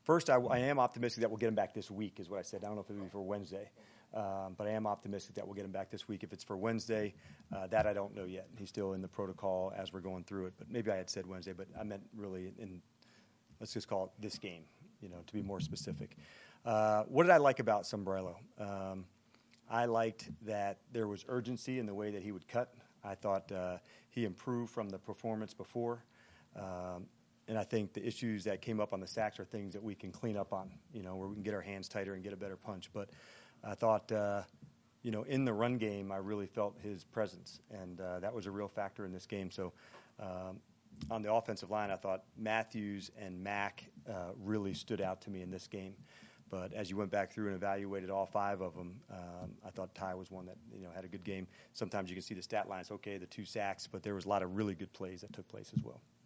First, I am optimistic that we'll get him back this week, is what I said. I don't know if it'll be for Wednesday, but I am optimistic that we'll get him back this week. If it's for Wednesday, that I don't know yet. He's still in the protocol as we're going through it. But maybe I had said Wednesday, but I meant really let's just call it this game, to be more specific. What did I like about Sombrello? I liked that there was urgency in the way that he would cut. I thought he improved from the performance before. And I think the issues that came up on the sacks are things that we can clean up on, where we can get our hands tighter and get a better punch. But I thought, in the run game, I really felt his presence, and that was a real factor in this game. So on the offensive line, I thought Matthews and Mack really stood out to me in this game. But as you went back through and evaluated all 5 of them, I thought Ty was one that had a good game. Sometimes you can see the stat lines, okay, the 2 sacks, but there was a lot of really good plays that took place as well.